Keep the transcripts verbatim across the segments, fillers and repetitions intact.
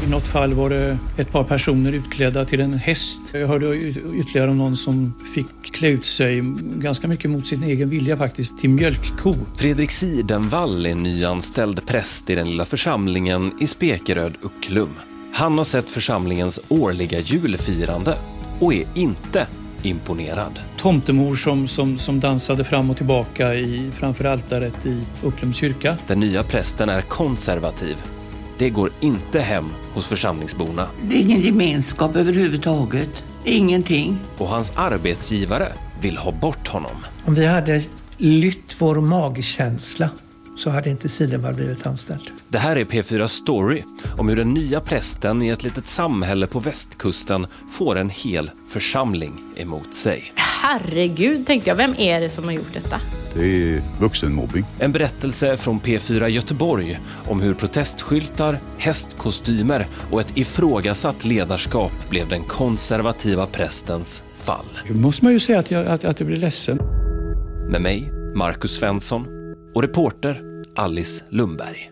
I något fall var det ett par personer utklädda till en häst. Jag hörde ytterligare om någon som fick klä ut sig ganska mycket mot sin egen vilja faktiskt till mjölkko. Fredrik Sidenvall är nyanställd präst i den lilla församlingen i Spekeröd Ucklum. Han har sett församlingens årliga julfirande och är inte imponerad. Tomtemor som, som, som dansade fram och tillbaka i, framför altaret i Ucklums kyrka. Den nya prästen är konservativ. Det går inte hem hos församlingsborna. Det är ingen gemenskap överhuvudtaget. Ingenting. Och hans arbetsgivare vill ha bort honom. Om vi hade lytt vår magkänsla så hade inte Sidenvall blivit anställd. Det här är P fyra Story om hur den nya prästen i ett litet samhälle på västkusten får en hel församling emot sig. Herregud, tänkte jag. Vem är det som har gjort detta? Det är vuxenmobbing. En berättelse från P fyra Göteborg om hur protestskyltar, hästkostymer och ett ifrågasatt ledarskap blev den konservativa prästens fall. Det måste man ju säga att jag, att, att jag blir ledsen. Med mig, Marcus Svensson, och reporter Alice Lundberg.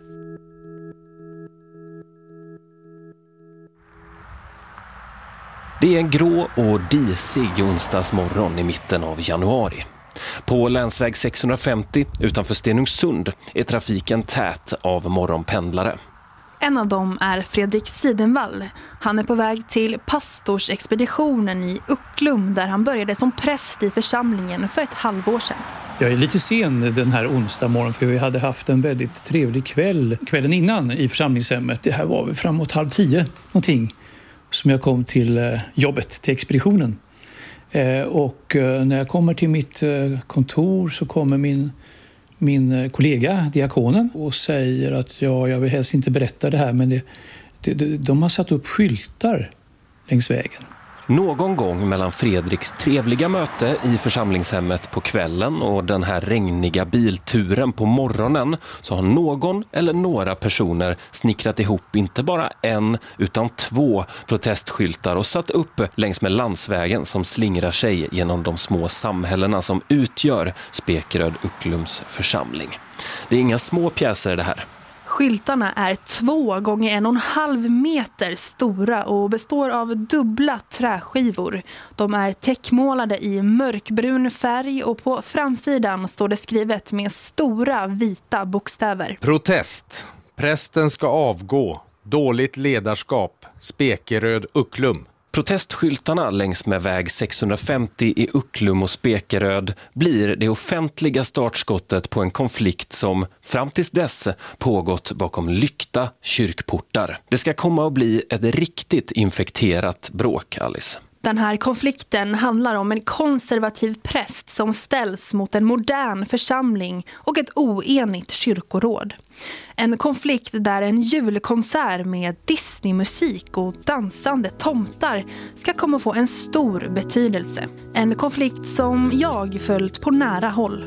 Det är en grå och disig onsdagsmorgon i mitten av januari. På länsväg sexhundrafemtio utanför Stenungsund är trafiken tät av morgonpendlare. En av dem är Fredrik Sidenvall. Han är på väg till pastorsexpeditionen i Ucklum där han började som präst i församlingen för ett halvår sedan. Jag är lite sen den här onsdag morgon för vi hade haft en väldigt trevlig kväll kvällen innan i församlingshemmet. Det här var väl framåt halv tio någonting som jag kom till jobbet, till expeditionen. Och när jag kommer till mitt kontor så kommer min, min kollega, diakonen, och säger att ja, jag vill helst inte berätta det här men det, det, de har satt upp skyltar längs vägen. Någon gång mellan Fredriks trevliga möte i församlingshemmet på kvällen och den här regniga bilturen på morgonen så har någon eller några personer snickrat ihop inte bara en utan två protestskyltar och satt upp längs med landsvägen som slingrar sig genom de små samhällena som utgör Spekeröd Ucklums församling. Det är inga små pjäser det här. Skyltarna är två gånger en och en halv meter stora och består av dubbla träskivor. De är täckmålade i mörkbrun färg och på framsidan står det skrivet med stora vita bokstäver. Protest. Prästen ska avgå. Dåligt ledarskap. Spekeröd Ucklum. Protestskyltarna längs med väg sexhundrafemtio i Ucklum och Spekeröd blir det offentliga startskottet på en konflikt som fram tills dess pågått bakom lyckta kyrkportar. Det ska komma att bli ett riktigt infekterat bråk, Alice. Den här konflikten handlar om en konservativ präst som ställs mot en modern församling och ett oenigt kyrkoråd. En konflikt där en julkonsert med Disney-musik och dansande tomtar ska komma att få en stor betydelse. En konflikt som jag följt på nära håll.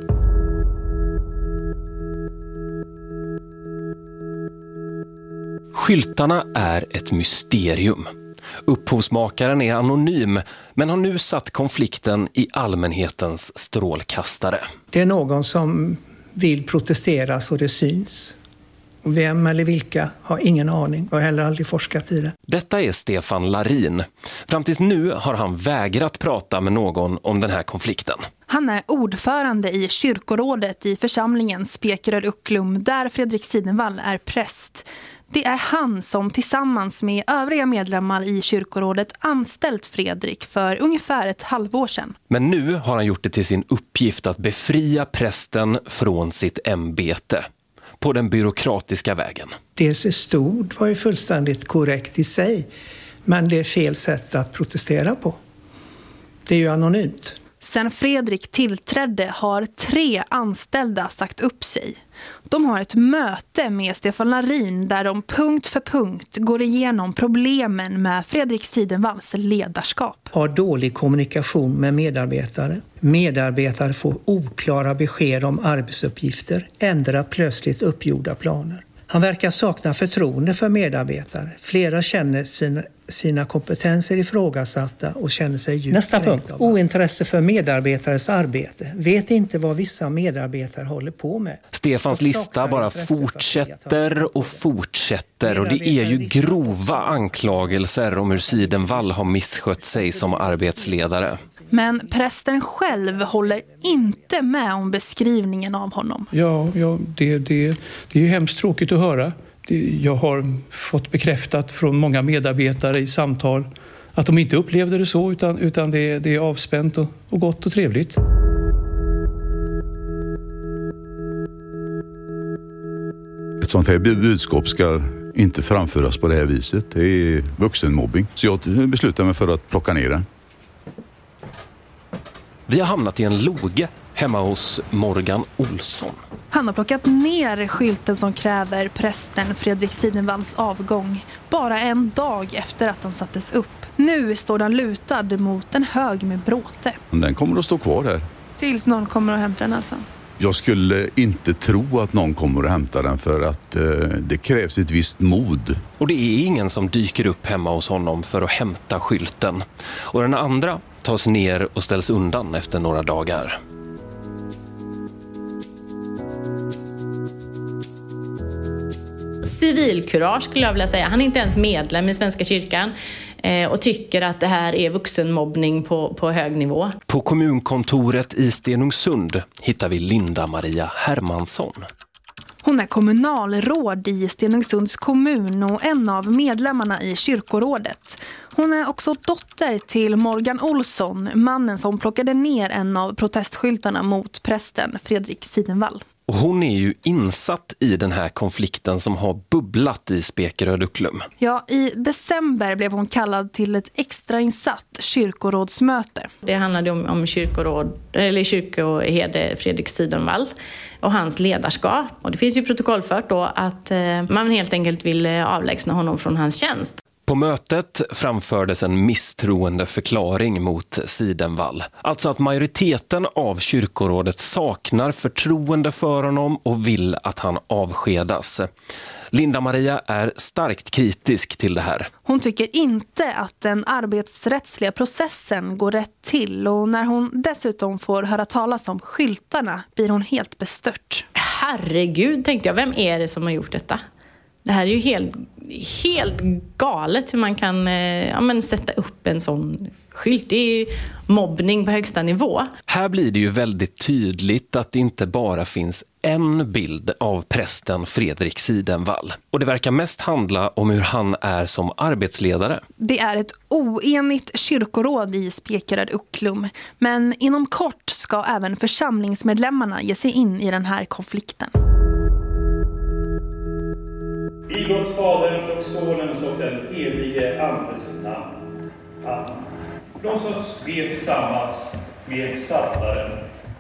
Skyltarna är ett mysterium. Upphovsmakaren är anonym men har nu satt konflikten i allmänhetens strålkastare. Det är någon som vill protestera så det syns. Vem eller vilka har ingen aning och har heller aldrig forskat i det. Detta är Stefan Larin. Fram tills nu har han vägrat prata med någon om den här konflikten. Han är ordförande i kyrkorådet i församlingen Spekeröd Ucklum där Fredrik Sidenvall är präst. Det är han som tillsammans med övriga medlemmar i kyrkorådet anställt Fredrik för ungefär ett halvår sedan. Men nu har han gjort det till sin uppgift att befria prästen från sitt ämbete på den byråkratiska vägen. Det som stod var ju fullständigt korrekt i sig, men det är fel sätt att protestera på. Det är ju anonymt. Sen Fredrik tillträdde har tre anställda sagt upp sig. De har ett möte med Stefan Larin där de punkt för punkt går igenom problemen med Fredrik Sidenvalls ledarskap. Har dålig kommunikation med medarbetare. Medarbetare får oklara besked om arbetsuppgifter, ändrar plötsligt uppgjorda planer. Han verkar sakna förtroende för medarbetare. Flera känner sina, sina kompetenser ifrågasatta och känner sig djupt Nästa kränkt punkt. av allt. Ointresse för medarbetares arbete. Vet inte vad vissa medarbetare håller på med. Stefans lista bara fortsätter och fortsätter och det är ju grova anklagelser om hur Sidenvall har misskött sig som arbetsledare. Men prästen själv håller inte med om beskrivningen av honom. Ja, ja det, det, det är ju hemskt tråkigt att höra. Det, jag har fått bekräftat från många medarbetare i samtal att de inte upplevde det så, utan, utan det, det är avspänt och, och gott och trevligt. Ett sånt här budskap ska inte framföras på det här viset. Det är vuxenmobbing. Så jag beslutar mig för att plocka ner den. Vi har hamnat i en loge hemma hos Morgan Olsson. Han har plockat ner skylten som kräver prästen Fredrik Sidenvalls avgång bara en dag efter att han sattes upp. Nu står den lutad mot en hög med bråte. Den kommer att stå kvar här. Tills någon kommer att hämta den alltså? Jag skulle inte tro att någon kommer att hämta den för att eh, det krävs ett visst mod. Och det är ingen som dyker upp hemma hos honom för att hämta skylten. Och den andra tas ner och ställs undan efter några dagar. Civilkurage skulle jag vilja säga. Han är inte ens medlem i Svenska kyrkan eh, och tycker att det här är vuxenmobbning på, på hög nivå. På kommunkontoret i Stenungsund hittar vi Linda Maria Hermansson. Hon är kommunalråd i Stenungsunds kommun och en av medlemmarna i kyrkorådet. Hon är också dotter till Morgan Olsson, mannen som plockade ner en av protestskyltarna mot prästen Fredrik Sidenvall. Och hon är ju insatt i den här konflikten som har bubblat i Spekeröd Ucklum. Ja, i december blev hon kallad till ett extrainsatt kyrkorådsmöte. Det handlade om, om kyrkoråd, eller kyrkoherde Fredrik Sidenvall och hans ledarskap. Och det finns ju protokollfört då att eh, man helt enkelt vill avlägsna honom från hans tjänst. På mötet framfördes en misstroende förklaring mot Sidenvall. Alltså att majoriteten av kyrkorådet saknar förtroende för honom och vill att han avskedas. Linda Maria är starkt kritisk till det här. Hon tycker inte att den arbetsrättsliga processen går rätt till och när hon dessutom får höra talas om skyltarna blir hon helt bestört. Herregud, tänkte jag, vem är det som har gjort detta? Det här är ju helt, helt galet hur man kan eh, ja, men sätta upp en sån skylt. Det är ju mobbning på högsta nivå. Här blir det ju väldigt tydligt att det inte bara finns en bild av prästen Fredrik Sidenvall. Och det verkar mest handla om hur han är som arbetsledare. Det är ett oenigt kyrkoråd i Spekeröd Ucklum. Men inom kort ska även församlingsmedlemmarna ge sig in i den här konflikten. I Guds Faderns och Sonens och den helige Andes namn. Amen. Låt oss be tillsammans med psaltaren.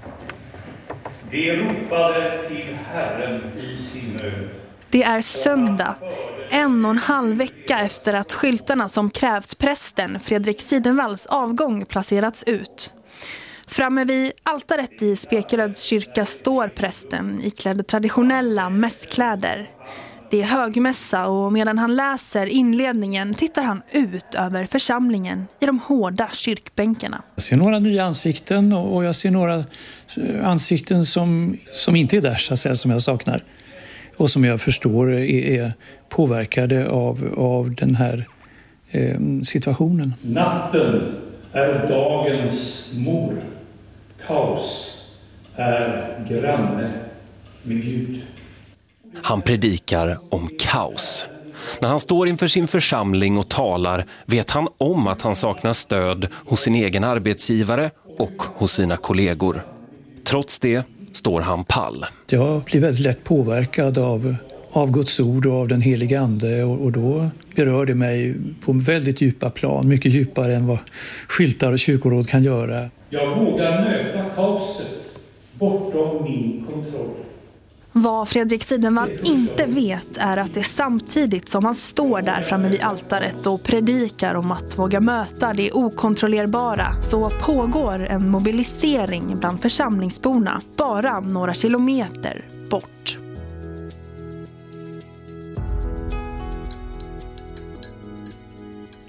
De ropade till Herren i sin nöd. Det är söndag, en och en halv vecka efter att skyltarna som krävt prästen Fredrik Sidenvalls avgång placerats ut. Framme vid altaret i Spekeröds kyrka står prästen iklädd traditionella mässkläder. Det är högmässa och medan han läser inledningen tittar han ut över församlingen i de hårda kyrkbänkarna. Jag ser några nya ansikten och jag ser några ansikten som, som inte är där, så att säga, som jag saknar. Och som jag förstår är, är påverkade av, av den här eh, situationen. Natten är dagens mor. Kaos är granne med Gud. Han predikar om kaos. När han står inför sin församling och talar vet han om att han saknar stöd hos sin egen arbetsgivare och hos sina kollegor. Trots det står han pall. Jag blir väldigt lätt påverkad av, av Guds ord och av den heliga ande och, och då berör det mig på väldigt djupa plan, mycket djupare än vad skyltar och kyrkoråd kan göra. Jag vågar möta kaoset bortom min kontroll. Vad Fredrik Sidenvall inte vet är att det samtidigt som han står där framme vid altaret och predikar om att våga möta det okontrollerbara så pågår en mobilisering bland församlingsborna bara några kilometer bort.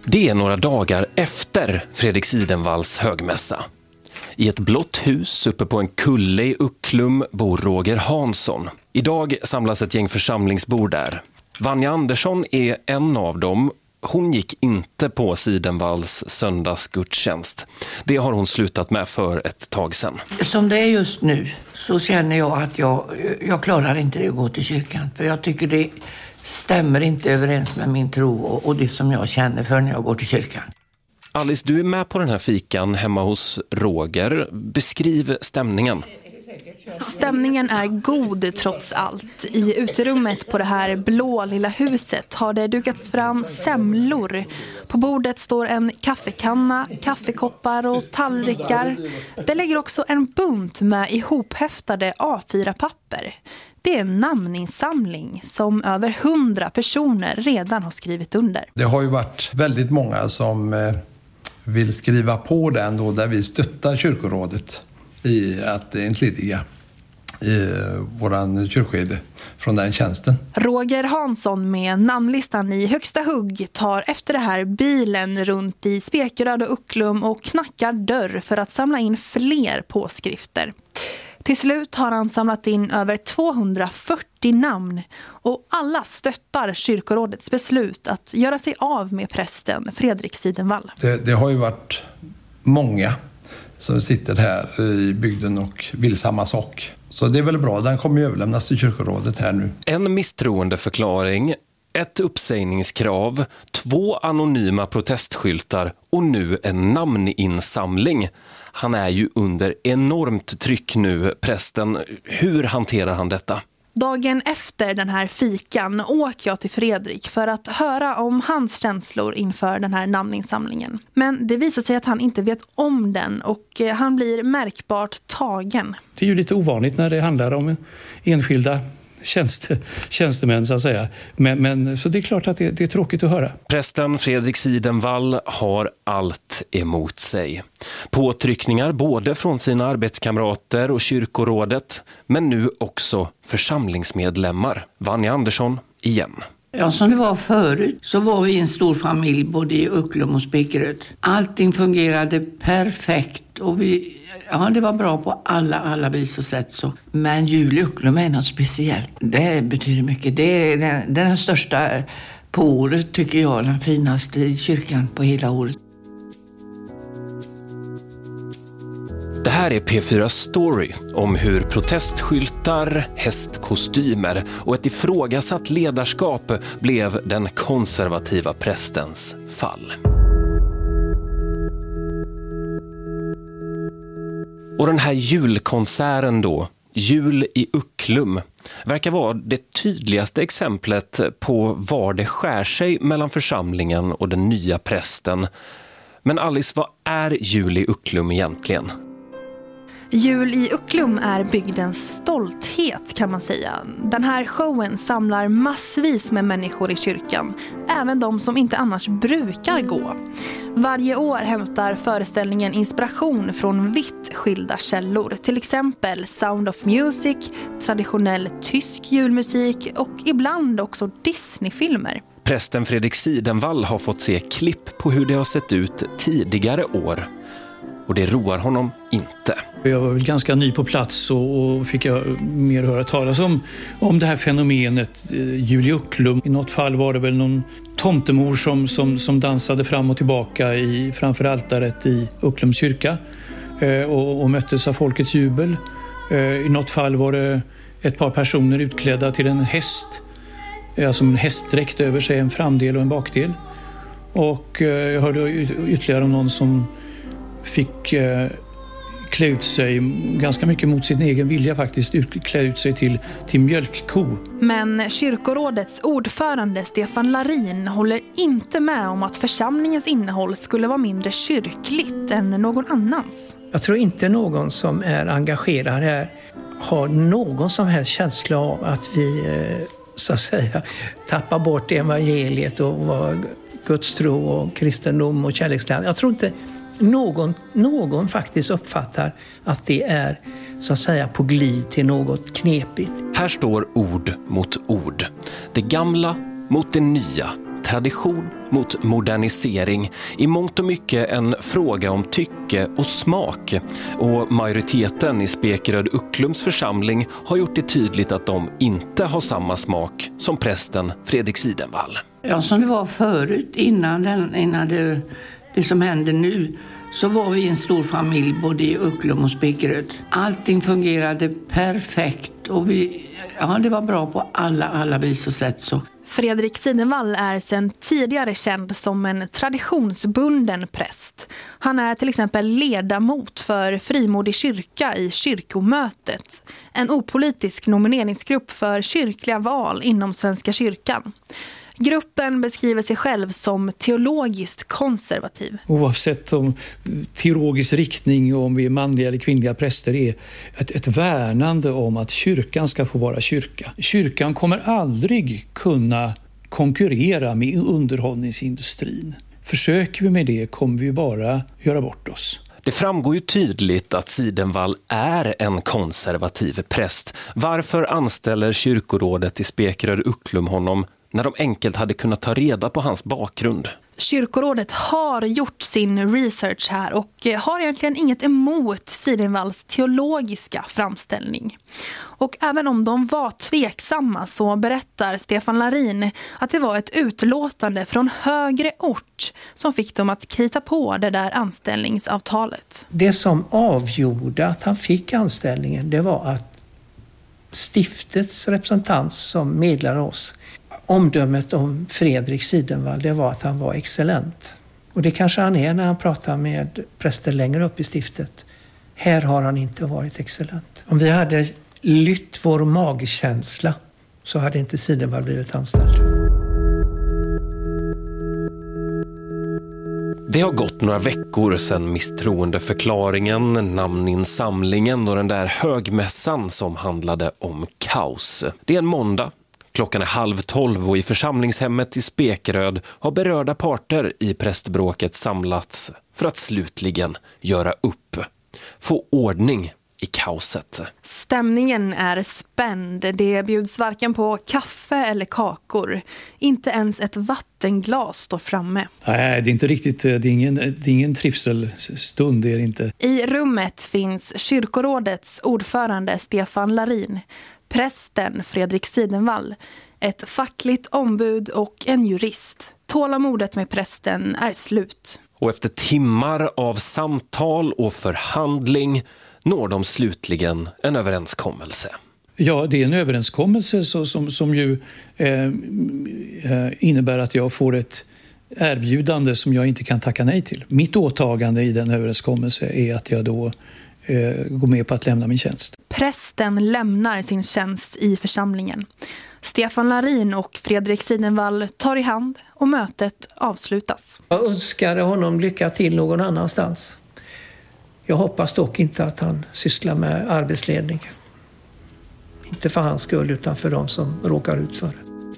Det är några dagar efter Fredrik Sidenvalls högmässa. I ett blått hus uppe på en kulle i Ucklum bor Roger Hansson. Idag samlas ett gäng församlingsbor där. Vanja Andersson är en av dem. Hon gick inte på Sidenvalls söndagsgudstjänst. Det har hon slutat med för ett tag sedan. Som det är just nu så känner jag att jag, jag klarar inte det att gå till kyrkan. För jag tycker det stämmer inte överens med min tro och, och det som jag känner för när jag går till kyrkan. Alice, du är med på den här fikan hemma hos Roger. Beskriv stämningen. Stämningen är god trots allt. I uterummet på det här blå lilla huset har det dukats fram semlor. På bordet står en kaffekanna, kaffekoppar och tallrikar. Det ligger också en bunt med ihophäftade A fyra papper. Det är en namninsamling som över hundra personer redan har skrivit under. Det har ju varit väldigt många som vill skriva på den då, där vi stöttar kyrkorådet i att entlediga i våran kyrkoherde från den tjänsten. Roger Hansson med namnlistan i högsta hugg tar efter det här bilen runt i Spekeröd och Ucklum och knackar dörr för att samla in fler påskrifter. Till slut har han samlat in över tvåhundrafyrtio namn och alla stöttar kyrkorådets beslut att göra sig av med prästen Fredrik Sidenvall. Det, det har ju varit många som sitter här i bygden och vill samma sak. Så det är väl bra, den kommer ju överlämnas till kyrkorådet här nu. En misstroendeförklaring, ett uppsägningskrav, två anonyma protestskyltar och nu en namninsamling. Han är ju under enormt tryck nu, prästen. Hur hanterar han detta? Dagen efter den här fikan åker jag till Fredrik för att höra om hans känslor inför den här namninsamlingen. Men det visar sig att han inte vet om den och han blir märkbart tagen. Det är ju lite ovanligt när det handlar om enskilda tjänste, tjänstemän så att säga. Men, men, så det är klart att det, det är tråkigt att höra. Prästen Fredrik Sidenvall har allt emot sig. Påtryckningar både från sina arbetskamrater och kyrkorådet, men nu också församlingsmedlemmar. Vanja Andersson igen. Ja, som det var förut så var vi en stor familj både i Ucklum och Spekeröd. Allting fungerade perfekt och vi, ja, det var bra på alla, alla vis och sätt. Så. Men jul i Ucklum är något speciellt. Det betyder mycket. Det är den, den största på året tycker jag, den finaste i kyrkan på hela året. Det här är P fyra Story om hur protestskyltar, hästkostymer och ett ifrågasatt ledarskap blev den konservativa prästens fall. Och den här julkonserten då, Jul i Ucklum, verkar vara det tydligaste exemplet på var det skär sig mellan församlingen och den nya prästen. Men Alice, vad är Jul i Ucklum egentligen? Jul i Ucklum är bygdens stolthet kan man säga. Den här showen samlar massvis med människor i kyrkan, även de som inte annars brukar gå. Varje år hämtar föreställningen inspiration från vitt skilda källor, till exempel Sound of Music, traditionell tysk julmusik och ibland också Disney-filmer. Prästen Fredrik Sidenvall har fått se klipp på hur det har sett ut tidigare år. Och det roar honom inte. Jag var väl ganska ny på plats och, och fick jag mer höra talas om, om det här fenomenet eh, Jul i Ucklum. I något fall var det väl någon tomtemor som, som, som dansade fram och tillbaka i, framför altaret i Ucklums kyrka eh, och, och möttes av folkets jubel. Eh, I något fall var det ett par personer utklädda till en häst. Alltså en hästdräkt över sig, en framdel och en bakdel. Och eh, jag hörde ytterligare om någon som fick eh, klä ut sig ganska mycket mot sin egen vilja faktiskt, ut, klä ut sig till, till mjölkko. Men kyrkorådets ordförande Stefan Larin håller inte med om att församlingens innehåll skulle vara mindre kyrkligt än någon annans. Jag tror inte någon som är engagerad här har någon som helst känsla av att vi eh, så att säga tappar bort evangeliet och vad Guds tro och kristendom och kärlekslära. Jag tror inte Någon, någon faktiskt uppfattar att det är så att säga på glid till något knepigt. Här står ord mot ord. Det gamla mot det nya tradition mot modernisering. I mångt och mycket en fråga om tycke och smak. Och majoriteten i Spekeröd Ucklums församling har gjort det tydligt att de inte har samma smak som prästen Fredrik Sidenvall. Ja, som det var förut, innan, den, innan det, det som händer nu, så var vi en stor familj både i Ucklum och Spekeröd. Allting fungerade perfekt och vi, ja, det var bra på alla, alla vis och sätt. Så. Fredrik Sidenvall är sedan tidigare känd som en traditionsbunden präst. Han är till exempel ledamot för Frimodig kyrka i kyrkomötet, en opolitisk nomineringsgrupp för kyrkliga val inom Svenska kyrkan. Gruppen beskriver sig själv som teologiskt konservativ. Oavsett om teologisk riktning och om vi är manliga eller kvinnliga präster är ett, ett värnande om att kyrkan ska få vara kyrka. Kyrkan kommer aldrig kunna konkurrera med underhållningsindustrin. Försöker vi med det kommer vi bara göra bort oss. Det framgår ju tydligt att Sidenvall är en konservativ präst. Varför anställer kyrkorådet i Spekeröd Ucklum honom när de enkelt hade kunnat ta reda på hans bakgrund? Kyrkorådet har gjort sin research här och har egentligen inget emot Sidenvalls teologiska framställning. Och även om de var tveksamma så berättar Stefan Larin att det var ett utlåtande från högre ort som fick dem att krita på det där anställningsavtalet. Det som avgjorde att han fick anställningen, det var att stiftets representant som medlade oss, omdömet om Fredrik Sidenvall, det var att han var excellent. Och det kanske han är när han pratar med präster längre upp i stiftet. Här har han inte varit excellent. Om vi hade lytt vår magkänsla så hade inte Sidenvall blivit anställd. Det har gått några veckor sedan misstroendeförklaringen, namninsamlingen och den där högmässan som handlade om kaos. Det är en måndag. Klockan är halv tolv och i församlingshemmet i Spekeröd har berörda parter i prästbråket samlats för att slutligen göra upp. Få ordning i kaoset. Stämningen är spänd. Det bjuds varken på kaffe eller kakor. Inte ens ett vattenglas står framme. Nej, det är inte riktigt, det är ingen, det är ingen trivselstund, det är det inte. I rummet finns kyrkorådets ordförande Stefan Larin, prästen Fredrik Sidenvall, ett fackligt ombud och en jurist. Tålamodet med prästen är slut. Och efter timmar av samtal och förhandling når de slutligen en överenskommelse. Ja, det är en överenskommelse så, som, som ju eh, innebär att jag får ett erbjudande som jag inte kan tacka nej till. Mitt åtagande i den överenskommelse är att jag då eh, går med på att lämna min tjänst. Prästen lämnar sin tjänst i församlingen. Stefan Larin och Fredrik Sidenvall tar i hand och mötet avslutas. Jag önskar honom lycka till någon annanstans. Jag hoppas dock inte att han sysslar med arbetsledning. Inte för hans skull utan för de som råkar ut för det.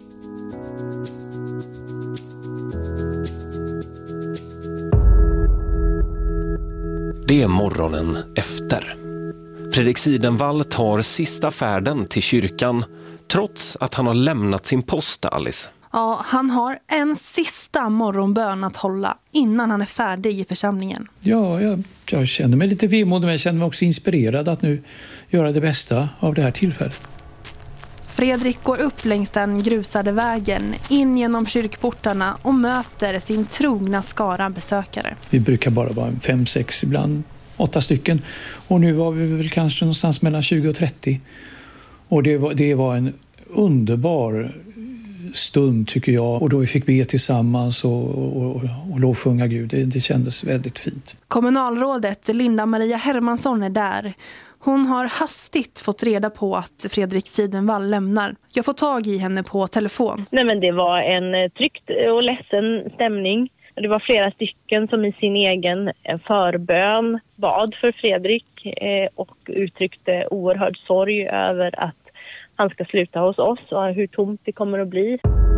Det är morgonen efter. Fredrik Sidenvall tar sista färden till kyrkan trots att han har lämnat sin post, Alice. Ja, han har en sista morgonbön att hålla innan han är färdig i församlingen. Ja, jag, jag känner mig lite vemodig, men jag känner mig också inspirerad att nu göra det bästa av det här tillfället. Fredrik går upp längs den grusade vägen in genom kyrkportarna och möter sin trogna skara besökare. Vi brukar bara vara fem, sex, ibland åtta stycken. Och nu var vi väl kanske någonstans mellan tjugo och trettio. Och det var, det var en underbar stund tycker jag. Och då vi fick be tillsammans och, och, och lovsjunga Gud. Det, det kändes väldigt fint. Kommunalrådet Linda Maria Hermansson är där. Hon har hastigt fått reda på att Fredrik Sidenvall lämnar. Jag får tag i henne på telefon. Nej, men det var en tryckt och ledsen stämning. Det var flera stycken som i sin egen förbön bad för Fredrik och uttryckte oerhörd sorg över att han ska sluta hos oss och hur tomt det kommer att bli.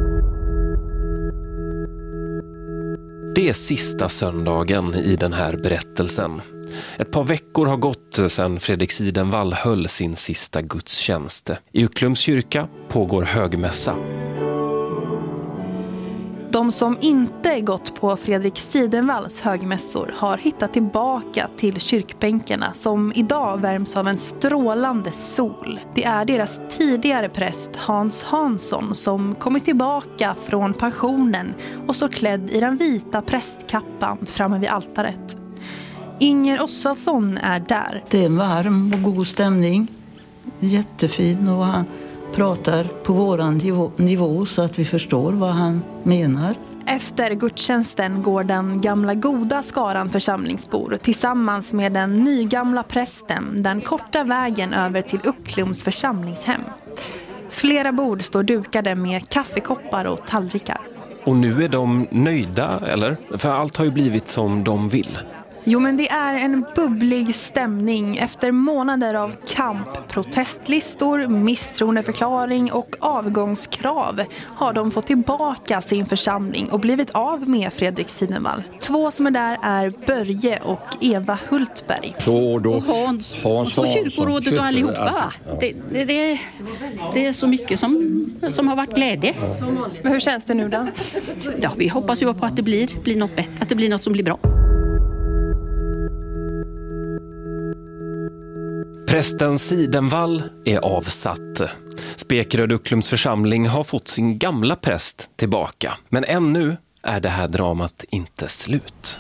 Det är sista söndagen i den här berättelsen. Ett par veckor har gått sedan Fredrik Sidenvall höll sin sista gudstjänst. I Ucklums kyrka pågår högmässa. De som inte gått på Fredrik Sidenvalls högmässor har hittat tillbaka till kyrkbänkarna som idag värms av en strålande sol. Det är deras tidigare präst Hans Hansson som kommit tillbaka från pensionen och står klädd i den vita prästkappan framme vid altaret. Inger Osvaldsson är där. Det är en varm och god stämning. Jättefin, och han pratar på våran nivå så att vi förstår vad han menar. Efter gudstjänsten går den gamla goda skaran församlingsbor tillsammans med den nygamla prästen den korta vägen över till Ucklums församlingshem. Flera bord står dukade med kaffekoppar och tallrikar. Och nu är de nöjda, eller? För allt har ju blivit som de vill. Jo, men det är en bubblig stämning efter månader av kamp, protestlistor, misstroendeförklaring och avgångskrav har de fått tillbaka sin församling och blivit av med Fredrik Sidenvall. Två som är där är Börje och Eva Hultberg. Så då, och Hans, Hans och kyrkorådet och allihopa. Det, det, det, det är så mycket som, som har varit glädje. Men hur känns det nu då? Ja, vi hoppas ju på att det blir, blir något bättre, att det blir något som blir bra. Prästen Sidenvall är avsatt. Spekeröd Ucklums församling har fått sin gamla präst tillbaka. Men ännu är det här dramat inte slut.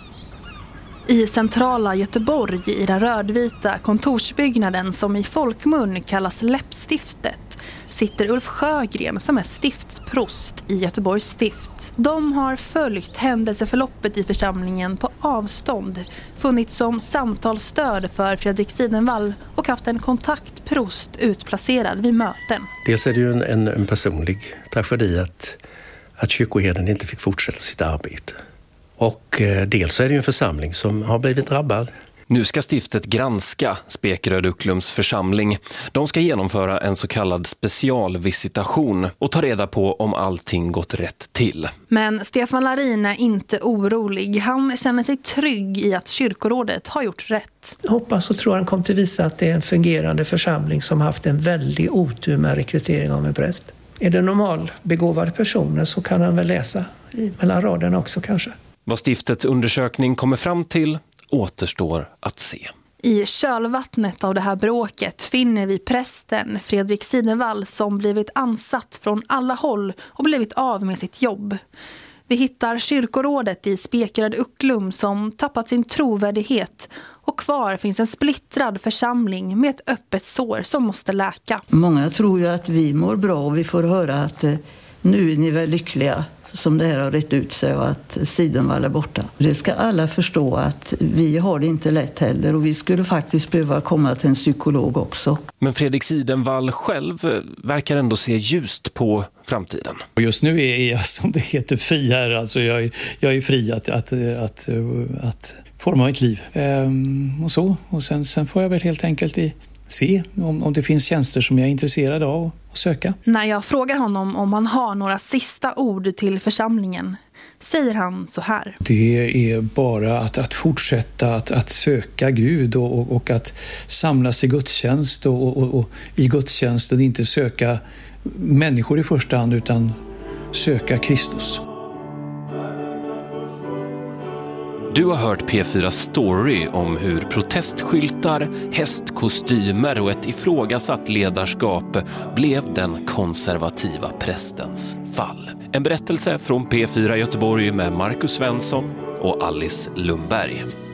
I centrala Göteborg, i den rödvita kontorsbyggnaden som i folkmun kallas Läppstiftet, sitter Ulf Sjögren som är stiftsprost i Göteborgs stift. De har följt händelseförloppet i församlingen på avstånd, funnits som samtalsstöd för Fredrik Sidenvall och haft en kontaktprost utplacerad vid möten. Dels är det ju en, en, en personlig tragedi att, att kyrkoherden inte fick fortsätta sitt arbete. Och eh, dels är det ju en församling som har blivit drabbad. Nu ska stiftet granska Spekeröd Ucklums församling. De ska genomföra en så kallad specialvisitation och ta reda på om allting gått rätt till. Men Stefan Larin är inte orolig. Han känner sig trygg i att kyrkorådet har gjort rätt. Jag hoppas och tror han kommer till visa att det är en fungerande församling som haft en väldigt otur med rekrytering av en präst. Är det normalbegåvade personer så kan han väl läsa i mellan raderna också kanske. Vad stiftets undersökning kommer fram till återstår att se. I kölvattnet av det här bråket finner vi prästen Fredrik Sidenvall som blivit ansatt från alla håll och blivit av med sitt jobb. Vi hittar kyrkorådet i Spekeröd Ucklum som tappat sin trovärdighet, och kvar finns en splittrad församling med ett öppet sår som måste läka. Många tror ju att vi mår bra och vi får höra att eh, nu är ni väl lyckliga som det här har rätt ut sig och att Sidenvall är borta. Det ska alla förstå att vi har det inte lätt heller, och vi skulle faktiskt behöva komma till en psykolog också. Men Fredrik Sidenvall själv verkar ändå se ljust på framtiden. Just nu är jag, som det heter, fri här. Alltså jag, jag är fri att, att, att, att forma mitt liv. Ehm, och så. Och sen, sen får jag väl helt enkelt i se om, om det finns tjänster som jag är intresserad av att söka. När jag frågar honom om han har några sista ord till församlingen säger han så här. Det är bara att, att fortsätta att, att söka Gud och, och, och att samlas i gudstjänst och, och, och i gudstjänsten inte söka människor i första hand utan söka Kristus. Du har hört P fyra Story om hur protestskyltar, hästkostymer och ett ifrågasatt ledarskap blev den konservativa prästens fall. En berättelse från P fyra Göteborg med Marcus Svensson och Alice Lundberg.